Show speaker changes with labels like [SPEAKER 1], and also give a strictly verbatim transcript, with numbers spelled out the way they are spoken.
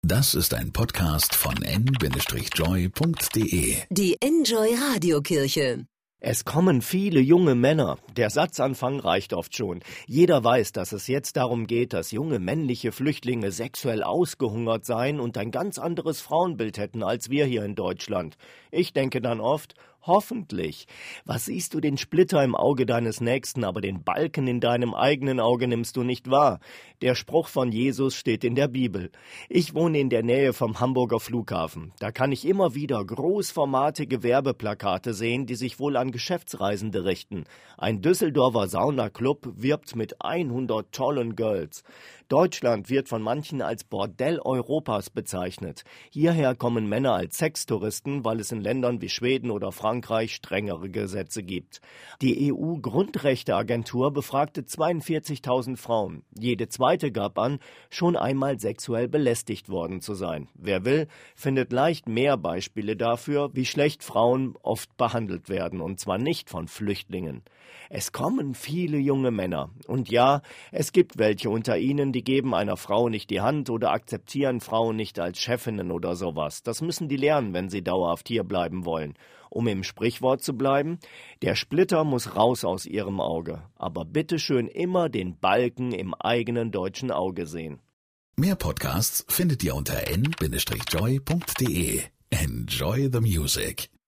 [SPEAKER 1] Das ist ein Podcast von en Bindestrich joy punkt de.
[SPEAKER 2] Die Enjoy Radiokirche.
[SPEAKER 3] Es kommen viele junge Männer. Der Satzanfang reicht oft schon. Jeder weiß, dass es jetzt darum geht, dass junge männliche Flüchtlinge sexuell ausgehungert seien und ein ganz anderes Frauenbild hätten als wir hier in Deutschland. Ich denke dann oft, hoffentlich. Was siehst du den Splitter im Auge deines Nächsten, aber den Balken in deinem eigenen Auge nimmst du nicht wahr? Der Spruch von Jesus steht in der Bibel. Ich wohne in der Nähe vom Hamburger Flughafen. Da kann ich immer wieder großformatige Werbeplakate sehen, die sich wohl an Geschäftsreisende richten. Ein Düsseldorfer Saunaclub wirbt mit hundert tollen Girls. Deutschland wird von manchen als Bordell Europas bezeichnet. Hierher kommen Männer als Sextouristen, weil es in Ländern wie Schweden oder Frankreich strengere Gesetze gibt. Die E U-Grundrechteagentur befragte zweiundvierzigtausend Frauen. Jede zweite gab an, schon einmal sexuell belästigt worden zu sein. Wer will, findet leicht mehr Beispiele dafür, wie schlecht Frauen oft behandelt werden, und zwar nicht von Flüchtlingen. Es kommen viele junge Männer. Und ja, es gibt welche unter ihnen, die geben einer Frau nicht die Hand oder akzeptieren Frauen nicht als Chefinnen oder sowas. Das müssen die lernen, wenn sie dauerhaft hier bleiben wollen. Um im Sprichwort zu bleiben, der Splitter muss raus aus ihrem Auge. Aber bitteschön immer den Balken im eigenen deutschen Auge sehen.
[SPEAKER 1] Mehr Podcasts findet ihr unter en Bindestrich joy punkt de. Enjoy the music.